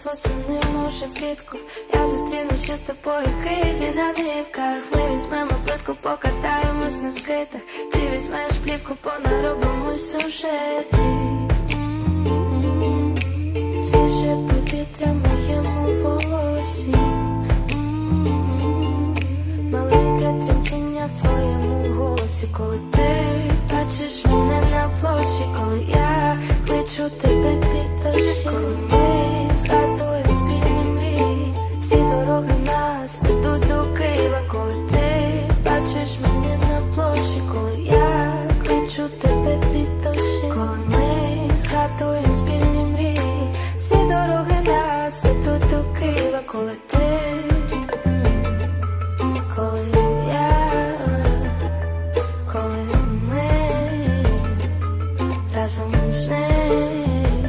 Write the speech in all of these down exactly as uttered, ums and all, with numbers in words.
восени, може влітку. Я зустрінуся з тобою в Києві на Нивках. Ми візьмемо плитку, покатаємось на скейтах. Ти візьмеш плівку, понаробимо сюжеті. Свіже повітря в моєму волосі. Маленьке тремтіння в твоєму голосі. Коли ти бачиш мене на площі, коли я кличу тебе під дощі, коли ми згадуємо спільні мрії, всі дороги нас ведуть до Києва. Коли ти бачиш мене на площі, коли я кличу тебе під дощі, коли ми згадуємо спільні мрії, всі дороги нас ведуть до Києва. Коли ти, коли я, коли ми разом з ним.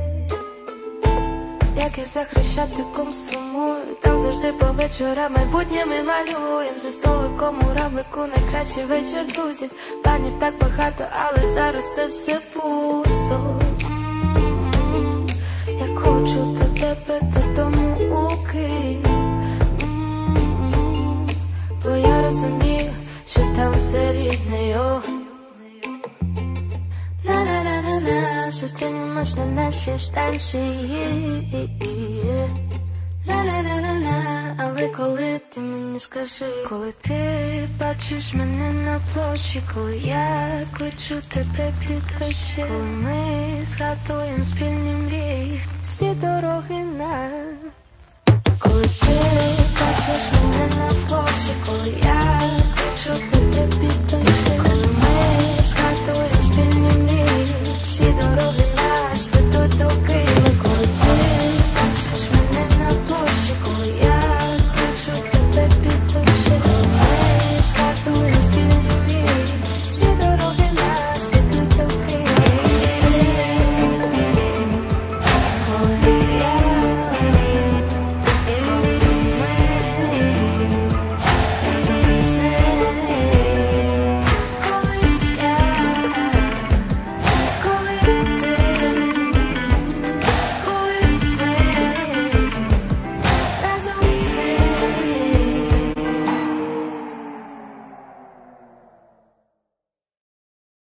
Як я за Хрещатиком сумую, там завжди по вечорам майбутнє ми малюєм. За столиком у равлику найкращий вечір друзів. Планів так багато, але зараз це все пусто. М-м-м. Я хочу до тебе додому у Київ. М-м-м. Бо я розумію, що там все рідне, йо. На-на-на-на-на, зустрінемось на нашій станції. На-на-на-на-на, але коли ти мені скажи, коли ти бачиш мене на площі, коли я кличу тебе під дощі, коли ми згадуємо спільні мрії, всі дороги нас